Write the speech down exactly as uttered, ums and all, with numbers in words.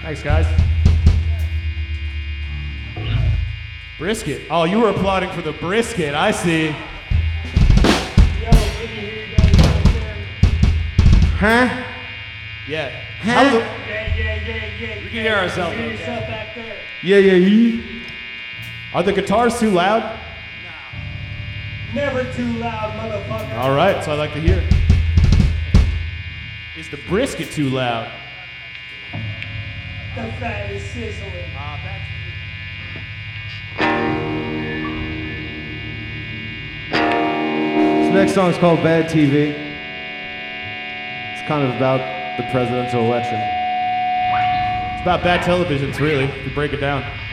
Thanks, guys. Brisket. Oh, you were applauding for the brisket. I see. Yo, can you hear you guys back there? Huh? Yeah. Huh? How the- Yeah, yeah, yeah, yeah. We can hear ourselves, Hear okay. yourself back there. Yeah, yeah, yeah. Are the guitars too loud? Never too loud, motherfucker. All right, so I like to hear. Is the brisket too loud? The fat is sizzling. Uh, back This next song is called Bad T V. It's kind of about the presidential election. It's about bad televisions, really, if you break it down.